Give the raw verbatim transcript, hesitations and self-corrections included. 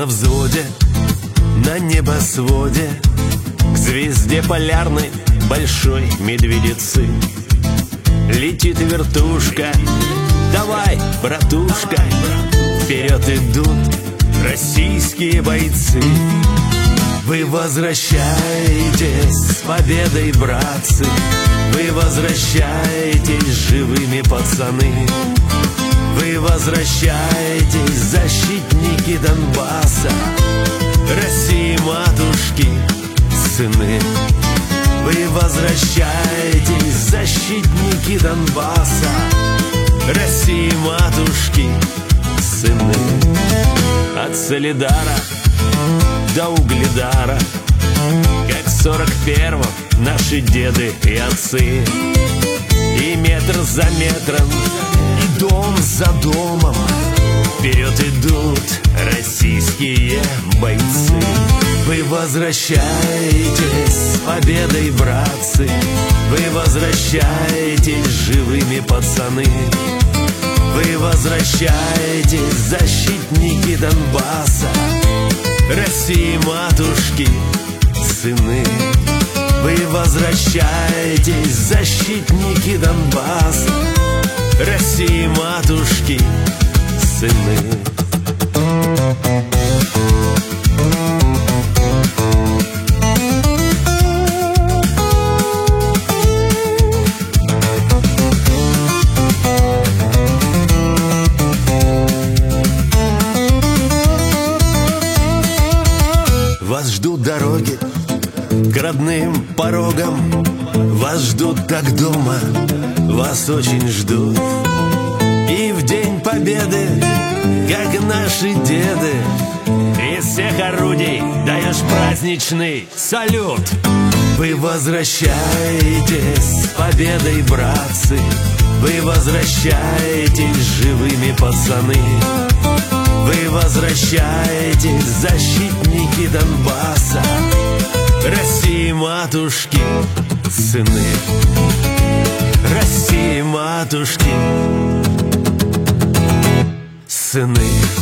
на взводе, на небосводе, к звезде полярной большой медведицы летит вертушка. Давай, братушка, вперед идут российские бойцы. Вы возвращаетесь с победой, братцы, вы возвращаетесь живыми, пацаны. Вы возвращаетесь, защитники Донбасса, России матушки, сыны. Вы возвращаетесь, защитники Донбасса, России матушки, сыны. От Солидара до Угледара, как в сорок первом наши деды и отцы. И метр за метром, и дом за домом вперед идут российские бойцы. Вы возвращаетесь с победой, братцы, вы возвращаетесь живыми, пацаны. Вы возвращаетесь, защитники Донбасса, России матушки, сыны. Вы возвращаетесь, защитники Донбасса, России матушки, сыны. Вас ждут дороги к родным порогам, вас ждут так дома, вас очень ждут. И в день победы, как наши деды, из всех орудий даешь праздничный салют. Вы возвращаетесь с победой, братцы, вы возвращаетесь живыми, пацаны. Вы возвращаетесь, защитники Донбасса, России матушки, сыны. России матушки, сыны.